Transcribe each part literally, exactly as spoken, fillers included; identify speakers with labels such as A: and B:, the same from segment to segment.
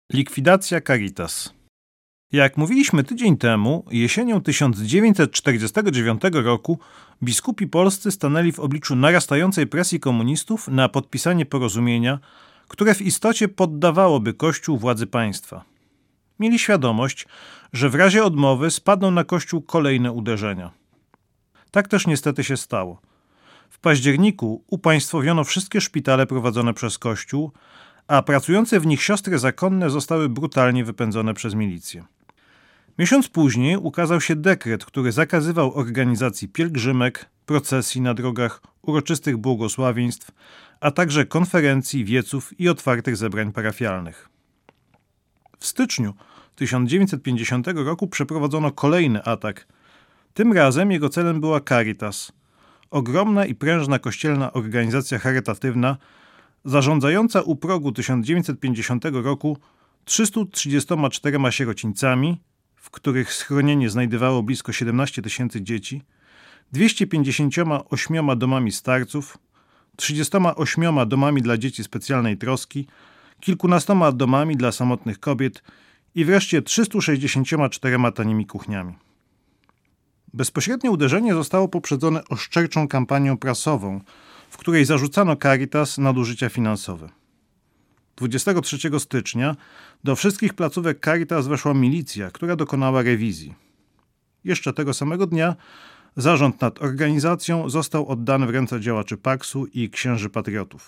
A: Likwidacja Caritas. Jak mówiliśmy tydzień temu, jesienią tysiąc dziewięćset czterdziestego dziewiątego roku biskupi polscy stanęli w obliczu narastającej presji komunistów na podpisanie porozumienia, które w istocie poddawałoby Kościół władzy państwa. Mieli świadomość, że w razie odmowy spadną na Kościół kolejne uderzenia. Tak też niestety się stało. W październiku upaństwowiono wszystkie szpitale prowadzone przez Kościół, a pracujące w nich siostry zakonne zostały brutalnie wypędzone przez milicję. Miesiąc później ukazał się dekret, który zakazywał organizacji pielgrzymek, procesji na drogach, uroczystych błogosławieństw, a także konferencji, wieców i otwartych zebrań parafialnych. W styczniu tysiąc dziewięćset pięćdziesiątego roku przeprowadzono kolejny atak. Tym razem jego celem była Caritas, ogromna i prężna kościelna organizacja charytatywna, zarządzająca u progu tysiąc dziewięćset pięćdziesiątego roku trzystu trzydziestoma czterema sierocińcami, w których schronienie znajdowało blisko siedemnaście tysięcy dzieci, dwieście pięćdziesięcioma ośmioma domami starców, trzydziestoma ośmioma domami dla dzieci specjalnej troski, kilkunastoma domami dla samotnych kobiet i wreszcie trzystu sześćdziesięcioma czterema tanimi kuchniami. Bezpośrednie uderzenie zostało poprzedzone oszczerczą kampanią prasową, w której zarzucano Caritas nadużycia finansowe. dwudziestego trzeciego stycznia do wszystkich placówek Caritas weszła milicja, która dokonała rewizji. Jeszcze tego samego dnia zarząd nad organizacją został oddany w ręce działaczy Paksu i księży patriotów.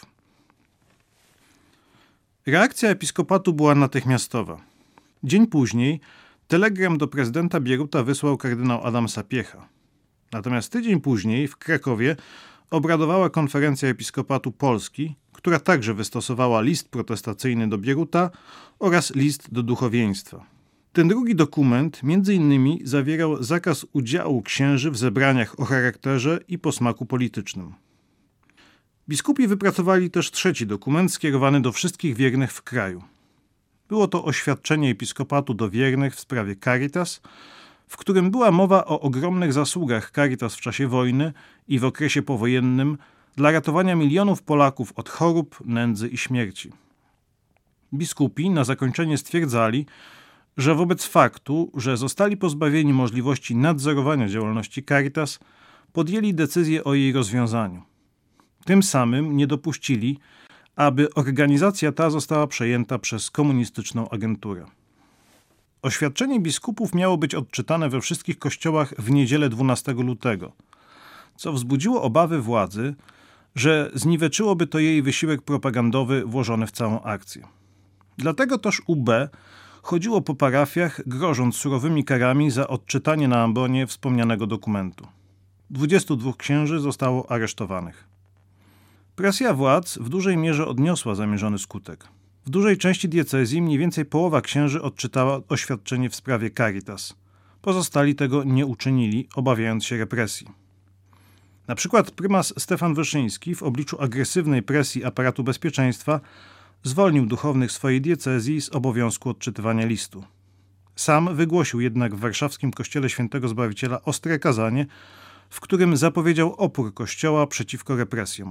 A: Reakcja episkopatu była natychmiastowa. Dzień później telegram do prezydenta Bieruta wysłał kardynał Adam Sapiecha. Natomiast tydzień później w Krakowie obradowała konferencja episkopatu Polski, która także wystosowała list protestacyjny do Bieruta oraz list do duchowieństwa. Ten drugi dokument między innymi zawierał zakaz udziału księży w zebraniach o charakterze i posmaku politycznym. Biskupi wypracowali też trzeci dokument skierowany do wszystkich wiernych w kraju. Było to oświadczenie episkopatu do wiernych w sprawie Caritas, w którym była mowa o ogromnych zasługach Caritas w czasie wojny i w okresie powojennym dla ratowania milionów Polaków od chorób, nędzy i śmierci. Biskupi na zakończenie stwierdzali, że wobec faktu, że zostali pozbawieni możliwości nadzorowania działalności Caritas, podjęli decyzję o jej rozwiązaniu. Tym samym nie dopuścili, aby organizacja ta została przejęta przez komunistyczną agenturę. Oświadczenie biskupów miało być odczytane we wszystkich kościołach w niedzielę dwunastego lutego, co wzbudziło obawy władzy, że zniweczyłoby to jej wysiłek propagandowy włożony w całą akcję. Dlatego też U B chodziło po parafiach, grożąc surowymi karami za odczytanie na ambonie wspomnianego dokumentu. Dwudziestu dwóch księży zostało aresztowanych. Presja władz w dużej mierze odniosła zamierzony skutek. W dużej części diecezji mniej więcej połowa księży odczytała oświadczenie w sprawie Caritas. Pozostali tego nie uczynili, obawiając się represji. Na przykład prymas Stefan Wyszyński w obliczu agresywnej presji aparatu bezpieczeństwa zwolnił duchownych swojej diecezji z obowiązku odczytywania listu. Sam wygłosił jednak w warszawskim kościele Świętego Zbawiciela ostre kazanie, w którym zapowiedział opór kościoła przeciwko represjom.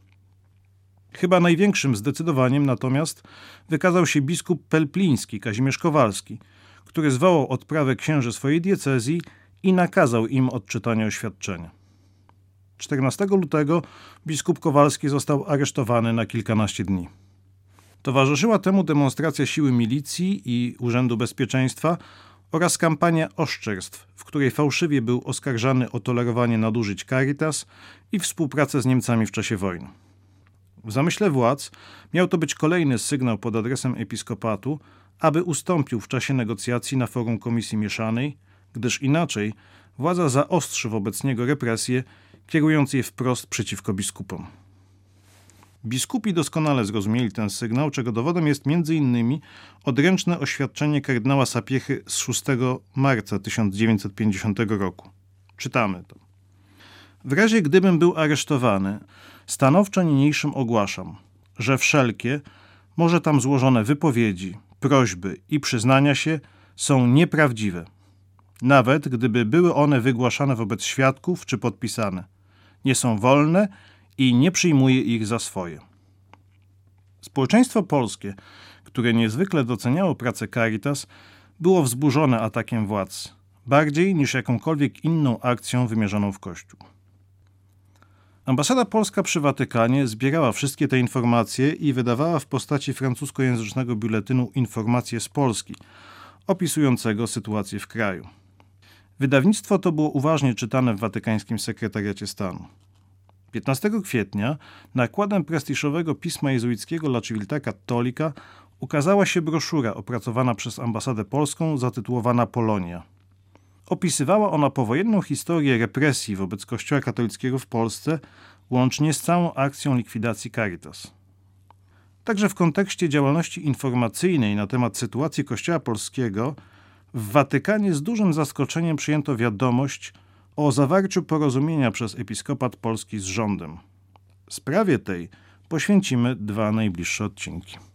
A: Chyba największym zdecydowaniem natomiast wykazał się biskup pelpliński Kazimierz Kowalski, który zwołał odprawę księży swojej diecezji i nakazał im odczytanie oświadczenia. czternastego lutego biskup Kowalski został aresztowany na kilkanaście dni. Towarzyszyła temu demonstracja siły milicji i Urzędu Bezpieczeństwa oraz kampania oszczerstw, w której fałszywie był oskarżany o tolerowanie nadużyć Caritas i współpracę z Niemcami w czasie wojny. W zamyśle władz miał to być kolejny sygnał pod adresem episkopatu, aby ustąpił w czasie negocjacji na forum Komisji Mieszanej, gdyż inaczej władza zaostrzy wobec niego represje, kierując je wprost przeciwko biskupom. Biskupi doskonale zrozumieli ten sygnał, czego dowodem jest między innymi odręczne oświadczenie kardynała Sapiechy z szóstego marca tysiąc dziewięćset pięćdziesiątego roku. Czytamy to. W razie gdybym był aresztowany, stanowczo niniejszym ogłaszam, że wszelkie, może tam złożone wypowiedzi, prośby i przyznania się są nieprawdziwe, nawet gdyby były one wygłaszane wobec świadków czy podpisane. Nie są wolne i nie przyjmuję ich za swoje. Społeczeństwo polskie, które niezwykle doceniało pracę Caritas, było wzburzone atakiem władz, bardziej niż jakąkolwiek inną akcją wymierzoną w Kościół. Ambasada polska przy Watykanie zbierała wszystkie te informacje i wydawała w postaci francuskojęzycznego biuletynu Informacje z Polski, opisującego sytuację w kraju. Wydawnictwo to było uważnie czytane w watykańskim sekretariacie stanu. piętnastego kwietnia nakładem prestiżowego pisma jezuickiego La Civiltà Cattolica ukazała się broszura opracowana przez ambasadę polską zatytułowana Polonia. Opisywała ona powojenną historię represji wobec Kościoła katolickiego w Polsce, łącznie z całą akcją likwidacji Caritas. Także w kontekście działalności informacyjnej na temat sytuacji Kościoła polskiego w Watykanie z dużym zaskoczeniem przyjęto wiadomość o zawarciu porozumienia przez Episkopat Polski z rządem. Sprawie tej poświęcimy dwa najbliższe odcinki.